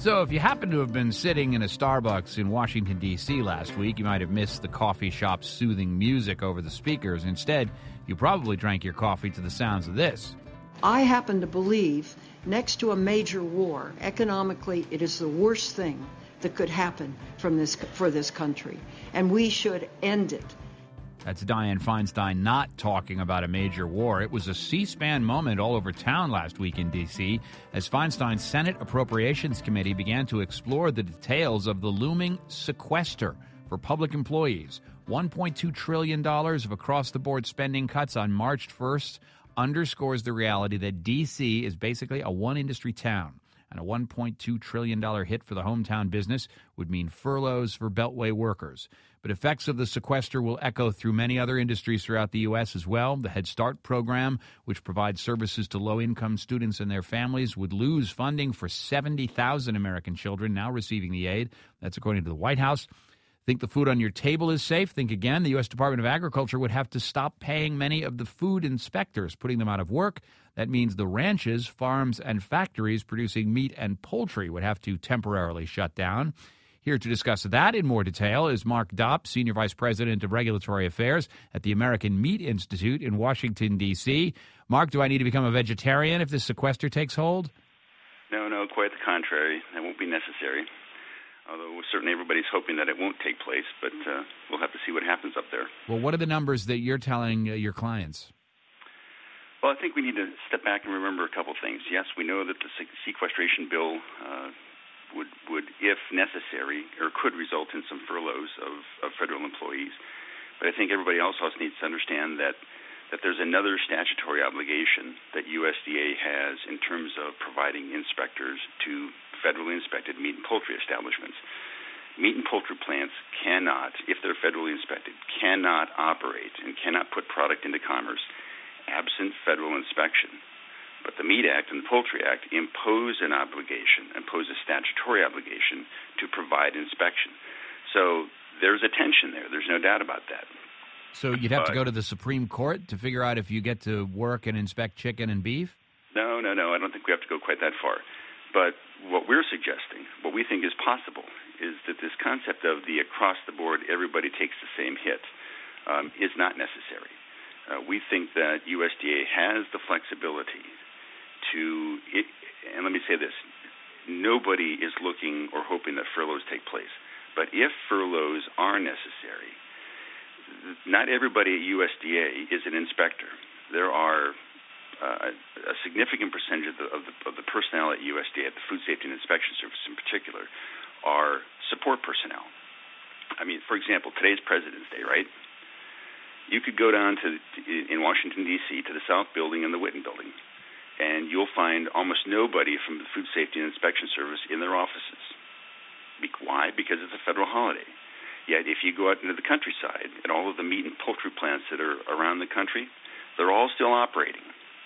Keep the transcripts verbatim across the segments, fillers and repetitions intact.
So if you happen to have been sitting in a Starbucks in Washington, D C last week, you might have missed the coffee shop's soothing music over the speakers. Instead, you probably drank your coffee to the sounds of this. I happen to believe next to a major war, economically, it is the worst thing that could happen from this for this country, and we should end it. That's Dianne Feinstein not talking about a major war. It was a C-SPAN moment all over town last week in D C as Feinstein's Senate Appropriations Committee began to explore the details of the looming sequester for public employees. one point two trillion dollars of across-the-board spending cuts on March first underscores the reality that D C is basically a one-industry town. And a one point two trillion dollars hit for the hometown business would mean furloughs for Beltway workers. But effects of the sequester will echo through many other industries throughout the U S as well. The Head Start program, which provides services to low-income students and their families, would lose funding for seventy thousand American children now receiving the aid. That's according to the White House. Think the food on your table is safe? Think again. The U S Department of Agriculture would have to stop paying many of the food inspectors, putting them out of work. That means the ranches, farms, and factories producing meat and poultry would have to temporarily shut down. Here to discuss that in more detail is Mark Dopp, Senior Vice President of Regulatory Affairs at the American Meat Institute in Washington, D C Mark, do I need to become a vegetarian if this sequester takes hold? No, no, quite the contrary. That won't be necessary. Although certainly everybody's hoping that it won't take place, but uh, we'll have to see what happens up there. Well, what are the numbers that you're telling uh, your clients? Well, I think we need to step back and remember a couple things. Yes, we know that the sequestration bill uh, would, would, if necessary, or could result in some furloughs of, of federal employees. But I think everybody else also needs to understand that, that there's another statutory obligation that U S D A has in terms of providing inspectors to federally inspected meat and poultry establishments. Meat and poultry plants cannot, if they're federally inspected, cannot operate and cannot put product into commerce absent federal inspection. But the Meat Act and the Poultry Act impose an obligation, impose a statutory obligation to provide inspection. So there's a tension there. There's no doubt about that. So you'd have but, to go to the Supreme Court to figure out if you get to work and inspect chicken and beef? No, no, no. I don't think we have to go quite that far. But what we're suggesting, what we think is possible, is that this concept of the across-the-board, everybody takes the same hit, um, is not necessary. Uh, we think that U S D A has the flexibility to, it, and let me say this, nobody is looking or hoping that furloughs take place. But if furloughs are necessary, not everybody at U S D A is an inspector. There are uh, a significant percentage of the, of, the, of the personnel at U S D A, at the Food Safety and Inspection Service in particular, are support personnel. I mean, for example, today's President's Day, right? You could go down to in Washington, D C, to the South Building and the Whitten Building, and you'll find almost nobody from the Food Safety and Inspection Service in their offices. Why? Because it's a federal holiday. Yet if you go out into the countryside and all of the meat and poultry plants that are around the country, they're all still operating.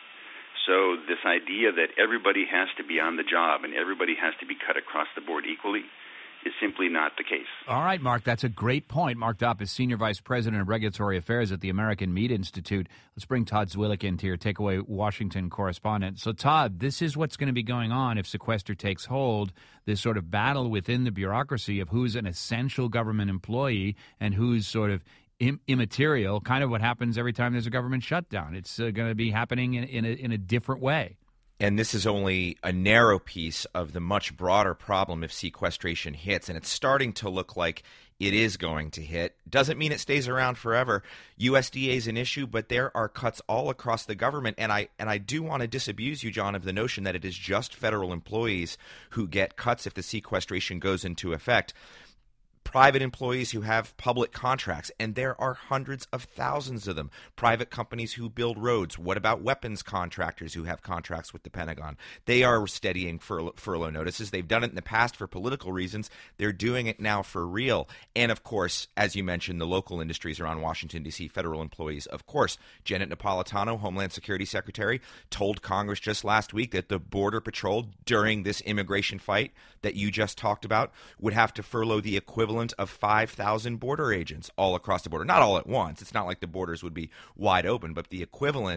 So this idea that everybody has to be on the job and everybody has to be cut across the board equally is simply not the case. All right, Mark, that's a great point. Mark Dopp is Senior Vice President of Regulatory Affairs at the American Meat Institute. Let's bring Todd Zwillich into your Takeaway Washington correspondent. So, Todd, this is what's going to be going on if sequester takes hold, this sort of battle within the bureaucracy of who's an essential government employee and who's sort of im- immaterial, kind of what happens every time there's a government shutdown. It's uh, going to be happening in, in, a, in a different way. And this is only a narrow piece of the much broader problem if sequestration hits. And it's starting to look like it is going to hit. Doesn't mean it stays around forever. U S D A is an issue, but there are cuts all across the government. And I and I do want to disabuse you, John, of the notion that it is just federal employees who get cuts if the sequestration goes into effect. Private employees who have public contracts, and there are hundreds of thousands of them. Private companies who build roads. What about weapons contractors who have contracts with the Pentagon? They are steadying furlough, furlough notices. They've done it in the past for political reasons. They're doing it now for real. And, of course, as you mentioned, the local industries around Washington, D C, federal employees. Of course, Janet Napolitano, Homeland Security Secretary, told Congress just last week that the Border Patrol, during this immigration fight that you just talked about, would have to furlough the equivalent of five thousand border agents all across the border. Not all at once. It's not like the borders would be wide open, but the equivalent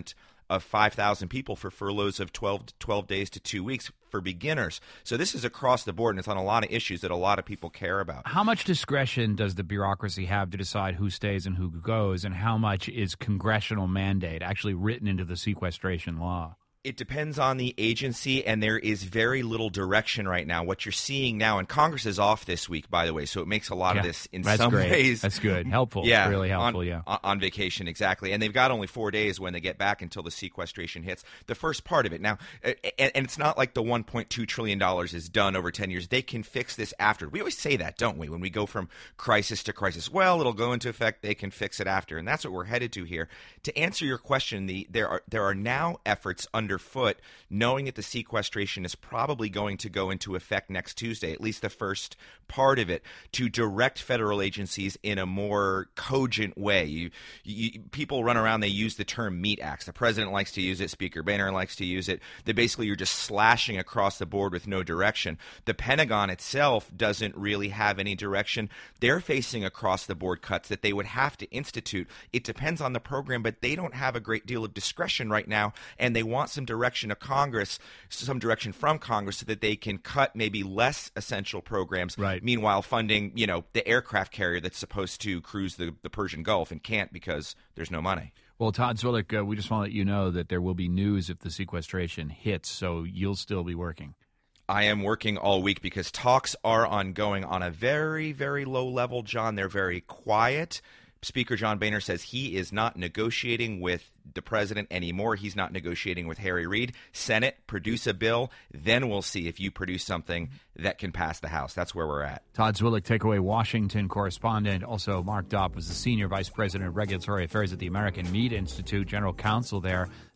of five thousand people for furloughs of twelve, twelve days to two weeks for beginners. So this is across the board, and it's on a lot of issues that a lot of people care about. How much discretion does the bureaucracy have to decide who stays and who goes, and how much is congressional mandate actually written into the sequestration law? It depends on the agency, and there is very little direction right now. What you're seeing now, and Congress is off this week, by the way, so it makes a lot yeah, of this in that's some great. ways. That's good. Helpful. Yeah, really helpful, on, yeah. On vacation, exactly. And they've got only four days when they get back until the sequestration hits. The first part of it. Now, and, and it's not like the one point two trillion dollars is done over ten years. They can fix this after. We always say that, don't we, when we go from crisis to crisis? Well, it'll go into effect. They can fix it after. And that's what we're headed to here. To answer your question, the there are there are now efforts underfoot, knowing that the sequestration is probably going to go into effect next Tuesday, at least the first part of it, to direct federal agencies in a more cogent way. You, you, people run around, they use the term meat axe. The president likes to use it. Speaker Boehner likes to use it. That basically you're just slashing across the board with no direction. The Pentagon itself doesn't really have any direction. They're facing across the board cuts that they would have to institute. It depends on the program, but they don't have a great deal of discretion right now, and they want some direction of Congress, some direction from Congress, so that they can cut maybe less essential programs. Right. Meanwhile, funding, you know, the aircraft carrier that's supposed to cruise the, the Persian Gulf and can't because there's no money. Well, Todd Zwillich, uh, we just want to let you know that there will be news if the sequestration hits, so you'll still be working. I am working all week because talks are ongoing on a very, very low level, John. They're very quiet. Speaker John Boehner says he is not negotiating with the president anymore. He's not negotiating with Harry Reid. Senate, produce a bill. Then we'll see if you produce something that can pass the House. That's where we're at. Todd Zwillich, Takeaway Washington correspondent. Also, Mark Dopp was the Senior Vice President of Regulatory Affairs at the American Meat Institute, General Counsel there.